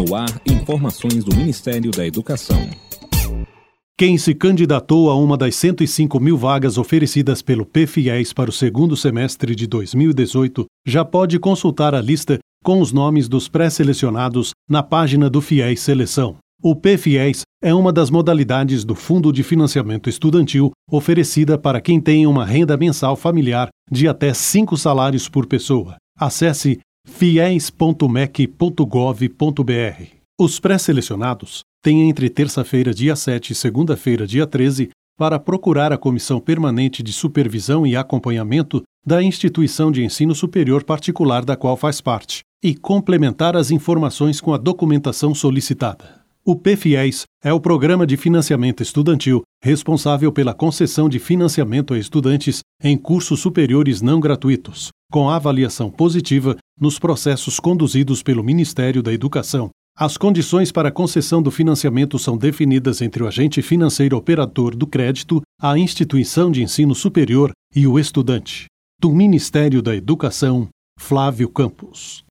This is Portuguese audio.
No ar, informações do Ministério da Educação. Quem se candidatou a uma das 105 mil vagas oferecidas pelo PFiéS para o segundo semestre de 2018 já pode consultar a lista com os nomes dos pré-selecionados na página do FIES Seleção. O PFiéS é uma das modalidades do Fundo de Financiamento Estudantil oferecida para quem tem uma renda mensal familiar de até 5 salários por pessoa. Acesse fies.mec.gov.br. Os pré-selecionados têm entre terça-feira, dia 7 e segunda-feira, dia 13, para procurar a Comissão Permanente de Supervisão e Acompanhamento da instituição de ensino superior particular da qual faz parte e complementar as informações com a documentação solicitada. O PFiéS é o Programa de Financiamento Estudantil responsável pela concessão de financiamento a estudantes em cursos superiores não gratuitos, com avaliação positiva nos processos conduzidos pelo Ministério da Educação. As condições para a concessão do financiamento são definidas entre o agente financeiro operador do crédito, a instituição de ensino superior e o estudante. Do Ministério da Educação, Flávio Campos.